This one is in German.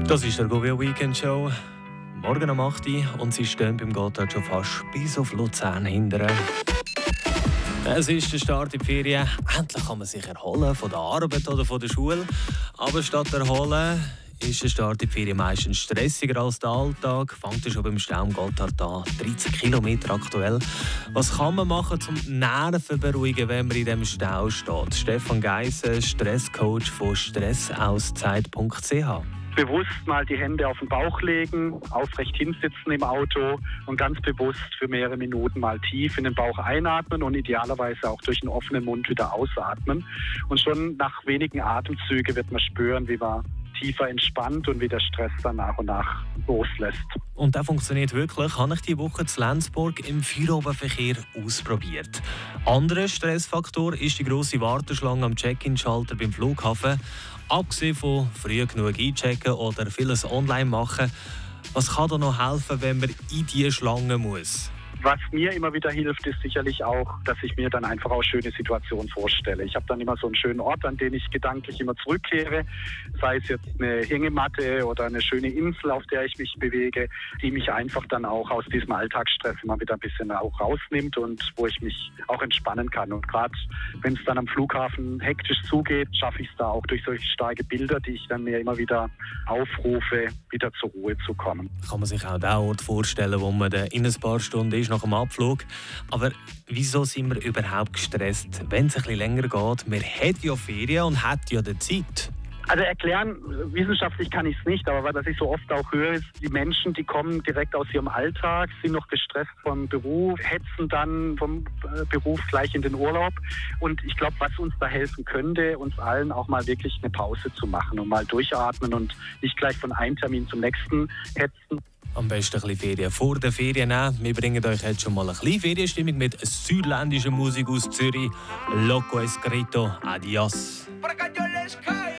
Das ist der Govio Weekend Show. Morgen um 8 Uhr und sie stehen beim Gotthard schon fast bis auf Luzern hinterher. Es ist der Start in die Ferien. Endlich kann man sich erholen von der Arbeit oder von der Schule. Aber statt erholen ist der Start in die Ferien meistens stressiger als der Alltag. Fängt schon beim Stau am Gotthard an. 13 Kilometer aktuell. Was kann man machen, um die Nerven beruhigen, wenn man in diesem Stau steht? Stefan Geissen, Stresscoach von stressauszeit.ch. Bewusst mal die Hände auf den Bauch legen, aufrecht hinsitzen im Auto und ganz bewusst für mehrere Minuten mal tief in den Bauch einatmen und idealerweise auch durch den offenen Mund wieder ausatmen. Und schon nach wenigen Atemzügen wird man spüren, wie man tiefer entspannt und wie der Stress dann nach und nach loslässt. Und das funktioniert wirklich. Habe ich diese Woche zu Lenzburg im Feierabendverkehr ausprobiert. Anderer Stressfaktor ist die grosse Warteschlange am Check-in-Schalter beim Flughafen. Abgesehen von früh genug einchecken oder vieles online machen, was kann da noch helfen, wenn man in diese Schlange muss? Was mir immer wieder hilft, ist sicherlich auch, dass ich mir dann einfach auch schöne Situationen vorstelle. Ich habe dann immer so einen schönen Ort, an den ich gedanklich immer zurückkehre. Sei es jetzt eine Hängematte oder eine schöne Insel, auf der ich mich bewege, die mich einfach dann auch aus diesem Alltagsstress immer wieder ein bisschen auch rausnimmt und wo ich mich auch entspannen kann. Und gerade wenn es dann am Flughafen hektisch zugeht, schaffe ich es da auch durch solche starke Bilder, die ich dann mir immer wieder aufrufe, wieder zur Ruhe zu kommen. Kann man sich auch den Ort vorstellen, wo man in ein paar Stunden ist nach dem Abflug. Aber wieso sind wir überhaupt gestresst, wenn es ein bisschen länger geht? Man hat ja Ferien und hat ja die Zeit. Also erklären, wissenschaftlich kann ich es nicht, aber was ich so oft auch höre, ist, die Menschen, die kommen direkt aus ihrem Alltag, sind noch gestresst vom Beruf, hetzen dann vom Beruf gleich in den Urlaub. Und ich glaube, was uns da helfen könnte, uns allen auch mal wirklich eine Pause zu machen und mal durchatmen und nicht gleich von einem Termin zum nächsten hetzen. Am besten ein bisschen Ferien vor der Ferien nehmen. Wir bringen euch jetzt schon mal ein bisschen Ferienstimmung mit südländischer Musik aus Zürich. Loco Escrito, adios.